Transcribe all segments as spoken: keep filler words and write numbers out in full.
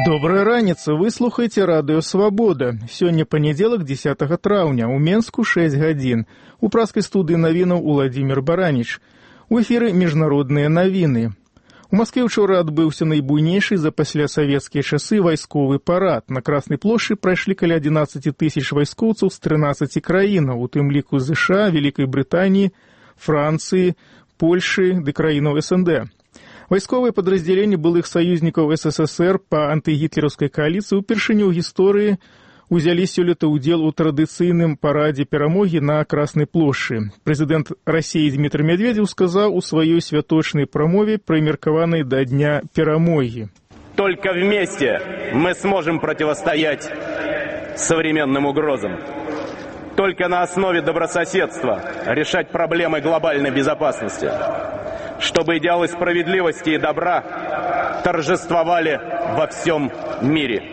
Добрая раніца, вы слухаеце радыё «Свабода». Сёння панядзелак, дзесятага траўня, у Менску шэсць гадзін. У праскай студыі навінаў Уладзімір Бараніч. У эфіры міжнародныя навіны. У Маскве ўчора адбыўся найбуйнейшы за паслясавецкія часы вайсковы парад. На Краснай плошчы прайшлі каля адзінаццаць тысяч вайскоўцаў з трынаццаці краінаў, у тым ліку ЗША, Вялікай Брытаніі, Францыі, Польшы ды краінаў СНД. Вайсковыя падраздзяленні былых саюзнікаў СССР па антыгітлераўскай кааліцыі ўпершыню ў гісторыі узялі сёлета ўдзел у традыцыйным парадзе перамогі на Краснай плошчы. Прэзідэнт Расіі Дмітрый Медведзеў сказаў у сваёй святочнай прамове, прымеркаванай да Дня перамогі. Только вместе мы сможем противостоять современным угрозам. Только на основе добрососедства решать проблемы глобальной безопасности, чтобы идеалы справедливости и добра торжествовали во всем мире,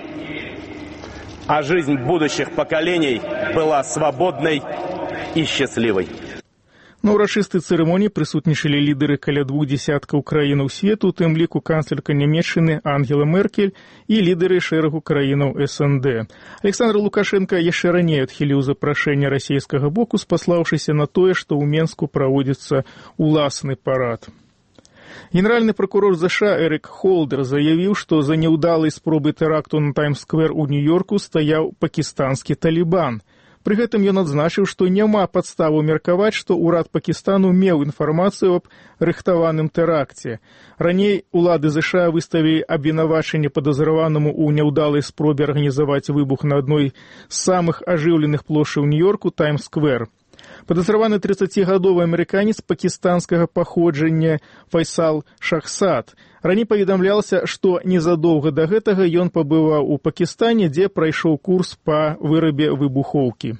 а жизнь будущих поколений была свободной и счастливой. На ўрачыстай цырымоніі прысутнічалі лідары каля двух дзесяткаў краінаў свету, у тым ліку канцлерка Нямецчыны Ангела Меркель і лідары шэрагу краінаў СНД. Александр Лукашенко яшчэ раней адхіліў запрашэнне расійскага боку, спаслаўшыся на тое, што ў Менску праводзіцца уласны парад. Генеральны прокурор ЗША Эрик Холдер заявіў, што за няўдалай спробай тэракту на Таймс-сквер у Нью-Йорку стаяў пакістанскі талібан. Пры гэтым ён адзначыў, што няма падставу меркаваць, што ўрад Пакістану меў інфармацыю аб рыхтаваным тэракце. Раней улады ЗША выставілі абвінавачанне падазраванаму ў няўдалай спробе арганізаваць выбух на адной з самых ажыўленых плошчаў Нью-Йорку Таймс-сквер. Падазраваны трыццацігадовы амерыканец пакістанскага паходжання Файсал Шахсад. Раней паведамлялася, што незадоўга да гэтага ён пабываў у Пакістане, дзе прайшоў курс па вырабе выбухоўкі.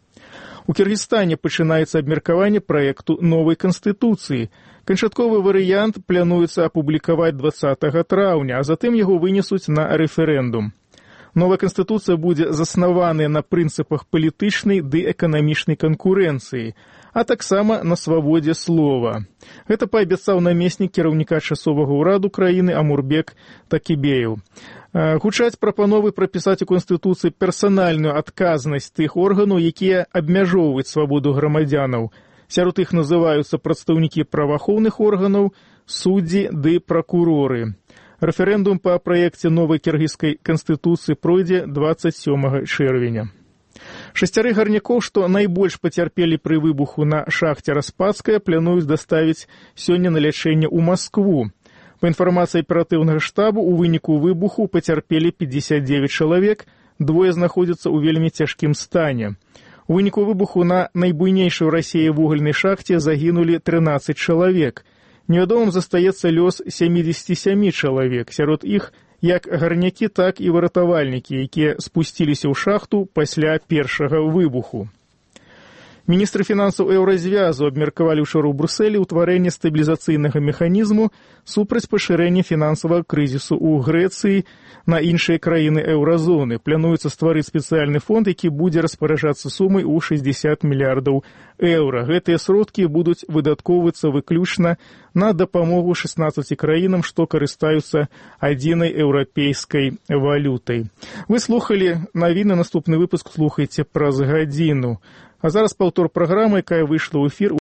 У Кіргізстане пачынаецца абмеркаванне праекту новай канстытуцыі. Канчатковы варыянт плануецца апублікаваць дваццатага траўня, а затым яго вынесуць на рэферэндум. Новая канстытуцыя будзе заснаваная на прынцыпах палітычнай ды эканамічнай канкурэнцыі, а таксама на свабодзе слова. Гэта паабяцаў намеснік кіраўніка часовага ўраду краіны Амурбек Такібеев. Гучаць прапановы прапісаць у Канстытуцыі персанальную адказнасць тых органаў, якія абмяжоўваюць свабоду грамадзянаў. Сярод іх называюцца прадстаўнікі праваахоўных органаў, суддзі ды пракуроры. Рэферэндум па праекце новай кіргізскай канстытуцыі пройдзе дваццаць сёмага чэрвеня. Шасцярых гарнякоў, што найбольш пацярпелі пры выбуху на шахце Распадская, плануюць даставіць сёння на лячэнне ў Маскву. Па інфармацыі аператыўнага штабу, у выніку выбуху пацярпелі пятьдесят девять чалавек, двое знаходзяцца ў вельмі цяжкім стане. У выніку выбуху на найбуйнейшай у Расіі вугальнай шахце загінулі трынаццаць чалавек. Невядомым застаецца лёс сямідзесяці сямі чалавек, сярод іх як гарнякі, так і выратавальнікі, якія спусціліся ў шахту пасля першага выбуху. Міністры фінансаў Еўразвязу абмеркавалі ўчора ў Брусэлі ўтварэнне стабілізацыйнага механізму супраць пашырэння фінансавага крызісу ў Грэцыі на іншыя краіны еўразоны. Плануецца стварыць спецыяльны фонд, які будзе распараджацца сумай у шэсцьдзесят мільярдаў еўра. Гэтыя сродкі будуць выдаткоўвацца выключна на дапамогу шаснаццаці краінам, што карыстаюцца адзінай еўрапейскай валютай. Вы слухалі навіны, наступны выпуск слухайце праз гадзіну. А зараз паўтор праграмы, якая выйшла ў эфір